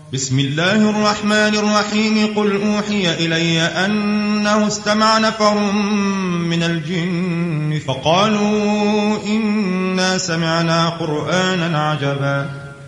بسم الله الرحمن الرحيم. قل أوحي إلي أنه استمع نفر من الجن فقالوا إنا سمعنا قرآنا عجبا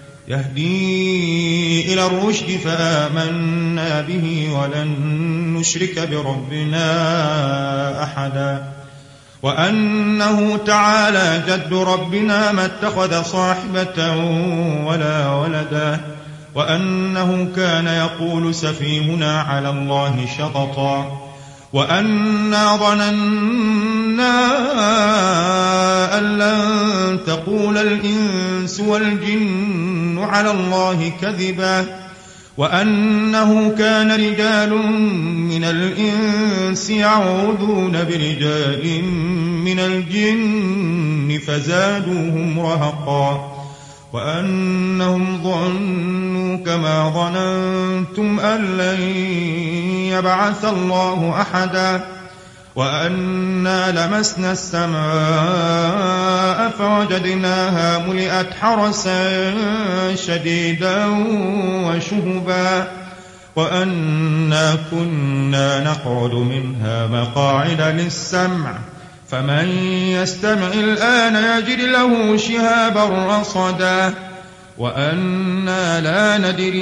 يهدي إلى الرشد فآمنا به ولن نشرك بربنا أحدا وأنه تعالى جد ربنا ما اتخذ صاحبة ولا ولدا وأنه كان يقول سفيهنا على الله شططا وأنا ظننا أن لن تقول الإنس والجن على الله كذبا وأنه كان رجال من الإنس يعوذون برجال من الجن فزادوهم رهقا وأنهم ظنوا كما ظننتم أن لن يبعث الله أحدا وأنا لمسنا السماء فوجدناها ملئت حرسا شديدا وشهبا وأنا كنا نقعد منها مقاعد للسمع فمن يستمع الآن يجد له شهابا رصدا وأنا لا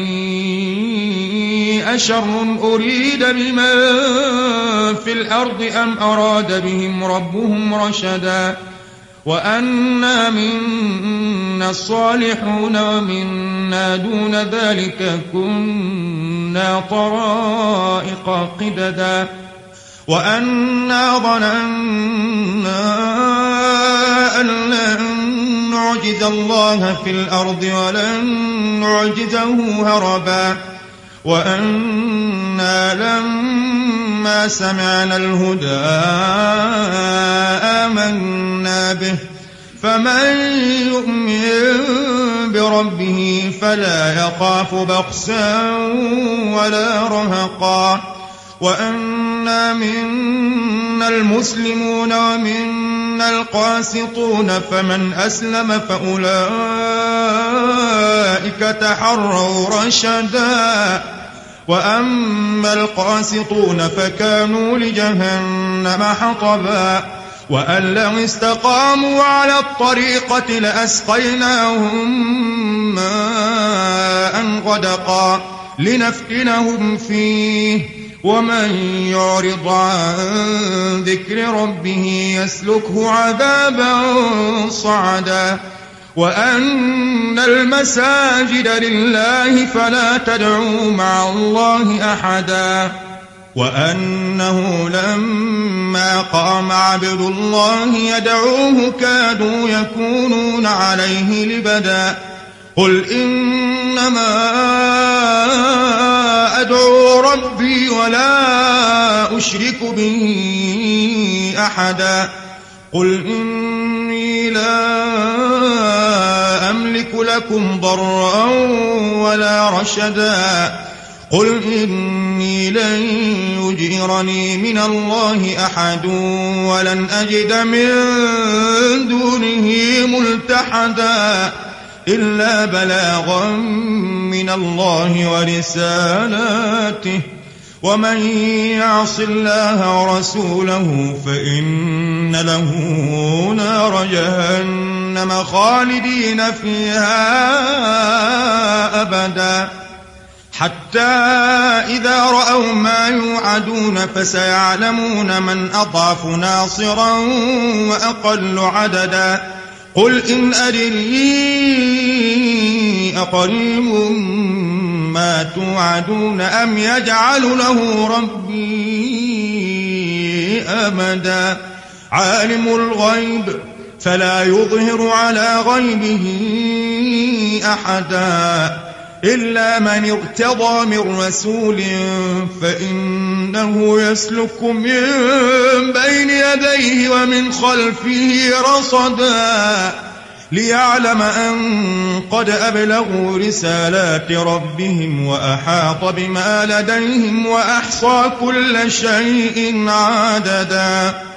ندري أشر أريد بمن في الأرض أم أراد بهم ربهم رشدا وأنا منا الصالحون ومنا دون ذلك كنا طرائق قددا وأنا ظننا أن لن نعجز الله في الأرض ولن نعجزه هربا وأنا لما سمعنا الهدى آمنا به فمن يؤمن بربه فلا يخاف بخسا ولا رهقا وأنا منا المسلمون ومنا القاسطون فمن أسلم فأولئك تحروا رشدا وأما القاسطون فكانوا لجهنم حطبا وأن لو استقاموا على الطريقة لأسقيناهم ماء غدقا لنفتنهم فيه ومن يعرض عن ذكر ربه يسلكه عذابا صعدا وأن المساجد لله فلا تدعوا مع الله أحدا وأنه لما قام عبد الله يدعوه كادوا يكونون عليه لبدا قل إنما أدعو ربي ولا أشرك به أحدا قل إني لا أملك لكم ضرا ولا رشدا قل إني لن يجيرني من الله أحد ولن أجد من دونه ملتحدا إلا بلاغا من الله ورسالاته ومن يعص الله ورسوله فإن له نار جهنم خالدين فيها أبدا حتى إذا رأوا ما يوعدون فسيعلمون من أضعف ناصرا وأقل عددا قل إن أدري أقريب ما توعدون أم يجعل له ربي أمدا عالم الغيب فلا يظهر على غيبه أحدا إلا من ارتضى من رسول فإنه يسلك من بين يديه ومن خلفه رصدا ليعلم أن قد أبلغوا رسالات ربهم وأحاط بما لديهم وأحصى كل شيء عددا